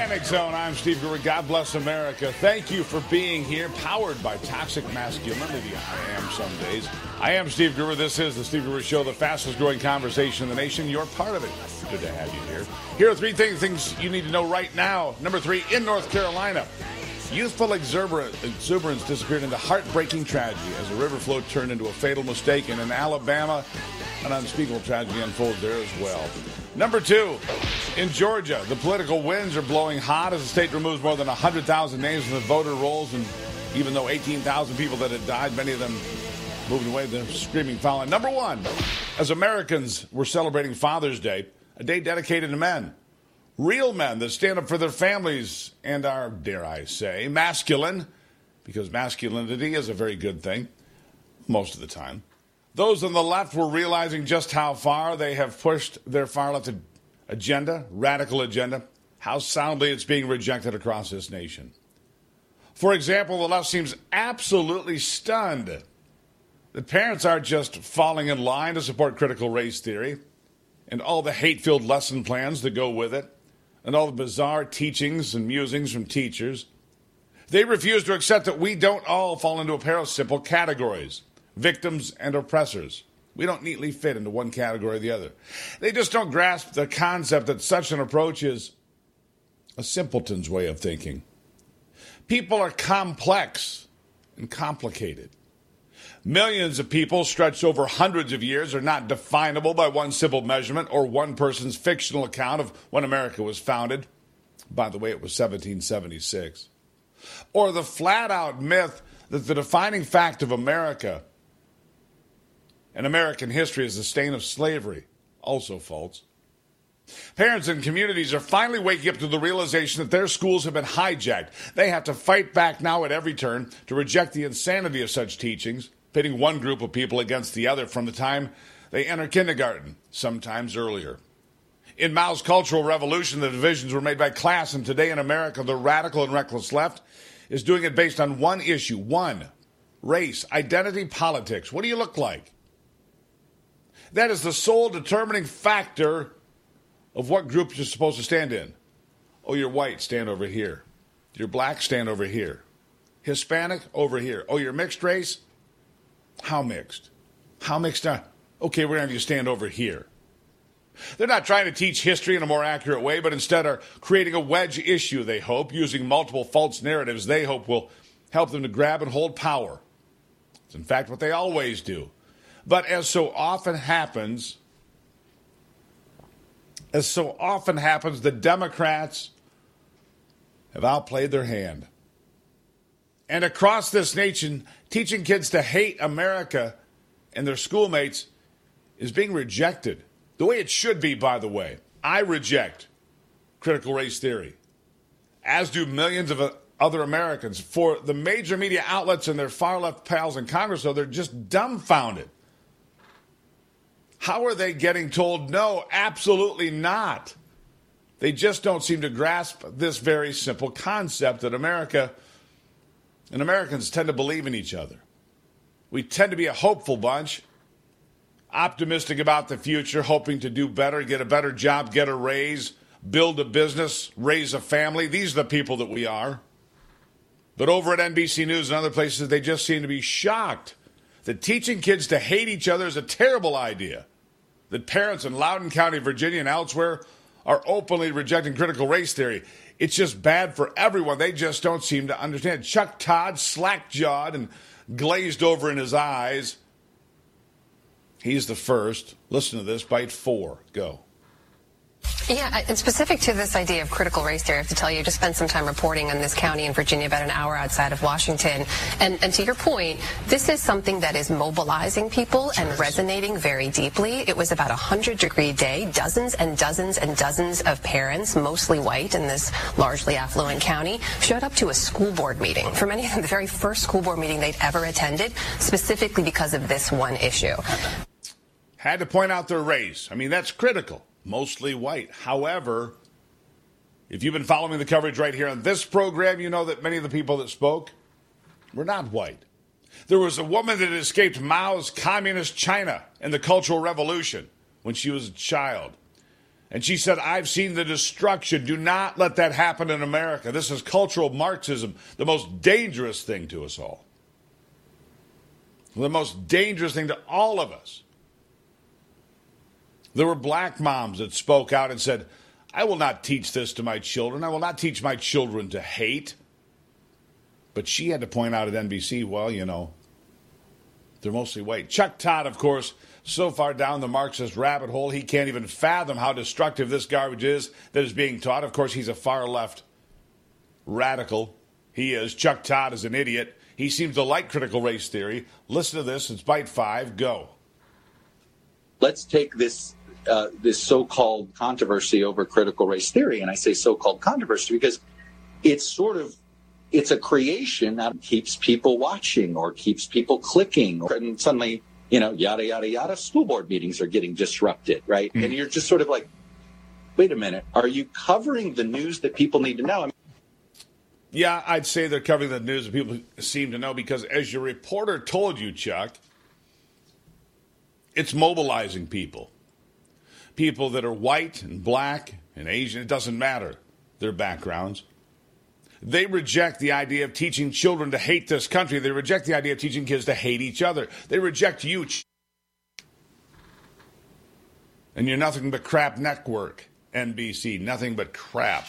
Panic Zone. I'm Steve Brewer. God bless America. Thank you for being here. Powered by toxic masculinity. I am some days. I am Steve Brewer. This is the Steve Brewer Show, the fastest growing conversation in the nation. You're part of it. Good to have you here. Here are three things you need to know right now. Number 3, in North Carolina, youthful exuberance disappeared into heartbreaking tragedy as a river flow turned into a fatal mistake. And in Alabama, an unspeakable tragedy unfolds there as well. Number 2, in Georgia, the political winds are blowing hot as the state removes more than 100,000 names from the voter rolls. And even though 18,000 people that had died, many of them moved away, the screaming following. Number 1, as Americans were celebrating Father's Day, a day dedicated to men. Real men that stand up for their families and are, dare I say, masculine, because masculinity is a very good thing most of the time. Those on the left were realizing just how far they have pushed their far-left agenda, radical agenda, how soundly it's being rejected across this nation. For example, the left seems absolutely stunned that parents aren't just falling in line to support critical race theory and all the hate-filled lesson plans that go with it, and all the bizarre teachings and musings from teachers. They refuse to accept that we don't all fall into a pair of simple categories, victims and oppressors. We don't neatly fit into one category or the other. They just don't grasp the concept that such an approach is a simpleton's way of thinking. People are complex and complicated. Millions of people stretched over hundreds of years are not definable by one simple measurement or one person's fictional account of when America was founded. By the way, it was 1776. Or the flat-out myth that the defining fact of America and American history is the stain of slavery. Also false. Parents and communities are finally waking up to the realization that their schools have been hijacked. They have to fight back now at every turn to reject the insanity of such teachings, pitting one group of people against the other from the time they enter kindergarten, sometimes earlier. In Mao's Cultural Revolution, the divisions were made by class, and today in America, the radical and reckless left is doing it based on one issue, one, race, identity, politics. What do you look like? That is the sole determining factor of what group you're supposed to stand in. Oh, you're white, stand over here. You're black, stand over here. Hispanic, over here. Oh, you're mixed race? How mixed? How mixed are? Okay, we're going to have you stand over here. They're not trying to teach history in a more accurate way, but instead are creating a wedge issue, they hope, using multiple false narratives they hope will help them to grab and hold power. It's in fact what they always do. But as so often happens, the Democrats have outplayed their hand. And across this nation, teaching kids to hate America and their schoolmates is being rejected. The way it should be, by the way. I reject critical race theory, as do millions of other Americans. For the major media outlets and their far-left pals in Congress, though, they're just dumbfounded. How are they getting told no? Absolutely not. They just don't seem to grasp this very simple concept that America and Americans tend to believe in each other. We tend to be a hopeful bunch, optimistic about the future, hoping to do better, get a better job, get a raise, build a business, raise a family. These are the people that we are. But over at NBC News and other places, they just seem to be shocked that teaching kids to hate each other is a terrible idea, that parents in Loudoun County, Virginia, and elsewhere are openly rejecting critical race theory. It's just bad for everyone. They just don't seem to understand. Chuck Todd, slack-jawed and glazed over in his eyes. He's the first. Listen to this. Bite 4. Go. Yeah, and specific to this idea of critical race theory, I have to tell you, I just spent some time reporting on this county in Virginia, about an hour outside of Washington. And to your point, this is something that is mobilizing people and resonating very deeply. It was about a 100-degree day. Dozens and dozens and dozens of parents, mostly white in this largely affluent county, showed up to a school board meeting. For many of them, the very first school board meeting they'd ever attended, specifically because of this one issue. Had to point out their race. I mean, that's critical. Mostly white. However, if you've been following the coverage right here on this program, you know that many of the people that spoke were not white. There was a woman that escaped Mao's communist China in the Cultural Revolution when she was a child. And she said, I've seen the destruction. Do not let that happen in America. This is cultural Marxism, the most dangerous thing to us all. The most dangerous thing to all of us. There were black moms that spoke out and said, I will not teach this to my children. I will not teach my children to hate. But she had to point out at NBC, well, you know, they're mostly white. Chuck Todd, of course, so far down the Marxist rabbit hole, he can't even fathom how destructive this garbage is that is being taught. Of course, he's a far-left radical. He is. Chuck Todd is an idiot. He seems to like critical race theory. Listen to this. It's Bite 5. Go. Let's take this so-called controversy over critical race theory. And I say so-called controversy because it's a creation that keeps people watching or keeps people clicking. And suddenly, you know, yada, yada, yada, school board meetings are getting disrupted, right? Mm-hmm. And you're just sort of like, wait a minute, are you covering the news that people need to know? I mean, yeah, I'd say they're covering the news that people seem to know because as your reporter told you, Chuck, it's mobilizing people. People that are white and black and Asian, it doesn't matter their backgrounds. They reject the idea of teaching children to hate this country. They reject the idea of teaching kids to hate each other. They reject you. And you're nothing but crap network, NBC, nothing but crap.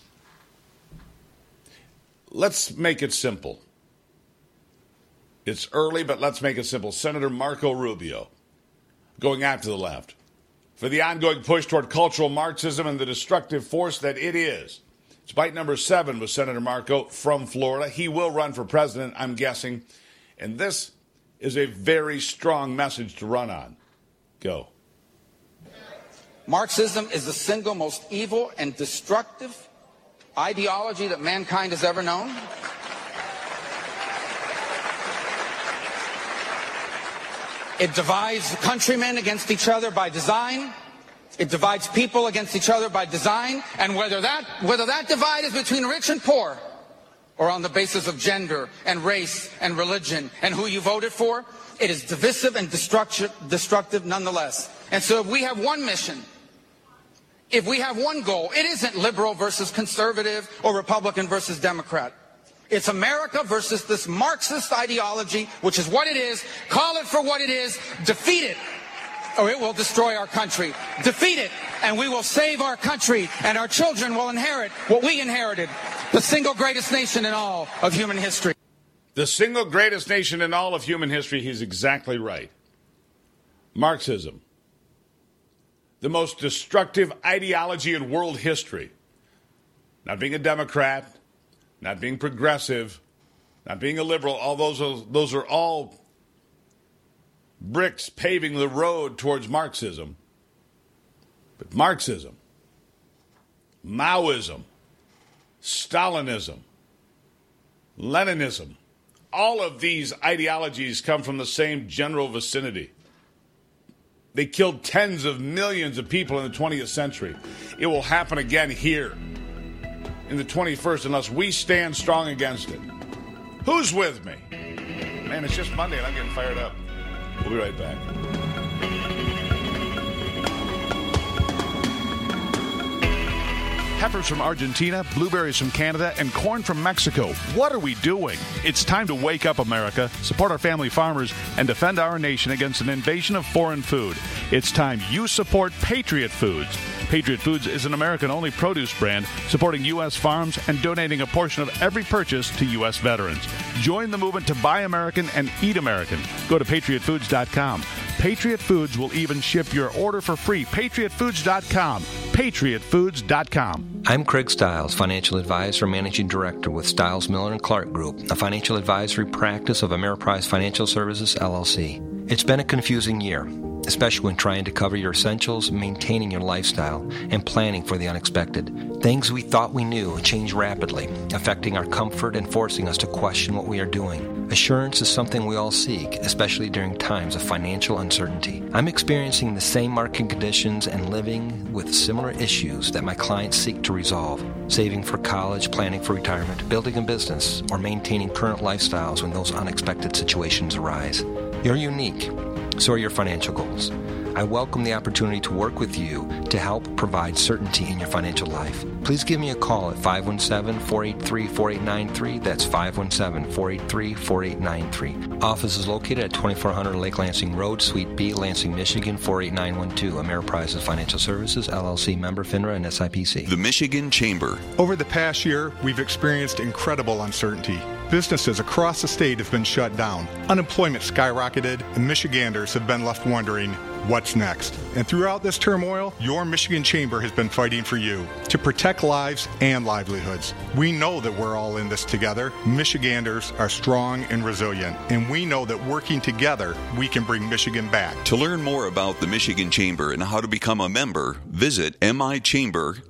Let's make it simple. It's early, but let's make it simple. Senator Marco Rubio going after the left for the ongoing push toward cultural Marxism and the destructive force that it is. It's bite number 7 with Senator Marco from Florida. He will run for president, I'm guessing. And this is a very strong message to run on. Go. Marxism is the single most evil and destructive ideology that mankind has ever known. It divides countrymen against each other by design. It divides people against each other by design, and whether that divide is between rich and poor, or on the basis of gender and race and religion and who you voted for, it is divisive and destructive nonetheless. And so if we have one mission, if we have one goal, it isn't liberal versus conservative or Republican versus Democrat. It's America versus this Marxist ideology, which is what it is. Call it for what it is. Defeat it, or it will destroy our country. Defeat it, and we will save our country, and our children will inherit what we inherited, the single greatest nation in all of human history. The single greatest nation in all of human history. He's exactly right. Marxism, the most destructive ideology in world history. Not being a Democrat, not being progressive, not being a liberal, all those are all bricks paving the road towards Marxism. But Marxism, Maoism, Stalinism, Leninism, all of these ideologies come from the same general vicinity. They killed tens of millions of people in the 20th century. It will happen again here in the 21st unless we stand strong against it. Who's with me? Man, it's just Monday and I'm getting fired up. We'll be right back. Heifers from Argentina, blueberries from Canada, and corn from Mexico. What are we doing? It's time to wake up, America, support our family farmers, and defend our nation against an invasion of foreign food. It's time you support Patriot Foods. Patriot Foods is an American-only produce brand supporting U.S. farms and donating a portion of every purchase to U.S. veterans. Join the movement to buy American and eat American. Go to patriotfoods.com. Patriot Foods will even ship your order for free. patriotfoods.com. patriotfoods.com. I'm Craig Stiles, Financial Advisor and Managing Director with Stiles Miller & Clark Group, a financial advisory practice of Ameriprise Financial Services, LLC. It's been a confusing year, especially when trying to cover your essentials, maintaining your lifestyle, and planning for the unexpected. Things we thought we knew change rapidly, affecting our comfort and forcing us to question what we are doing. Assurance is something we all seek, especially during times of financial uncertainty. I'm experiencing the same market conditions and living with similar issues that my clients seek to resolve. Saving for college, planning for retirement, building a business, or maintaining current lifestyles when those unexpected situations arise. You're unique. So are your financial goals. I welcome the opportunity to work with you to help provide certainty in your financial life. Please give me a call at 517-483-4893. That's 517-483-4893. Office is located at 2400 Lake Lansing Road, Suite B, Lansing, Michigan, 48912. Ameriprise Financial Services, LLC, member FINRA and SIPC. The Michigan Chamber. Over the past year, we've experienced incredible uncertainty. Businesses across the state have been shut down. Unemployment skyrocketed, and Michiganders have been left wondering, what's next? And throughout this turmoil, your Michigan Chamber has been fighting for you to protect lives and livelihoods. We know that we're all in this together. Michiganders are strong and resilient, and we know that working together, we can bring Michigan back. To learn more about the Michigan Chamber and how to become a member, visit michamber.org.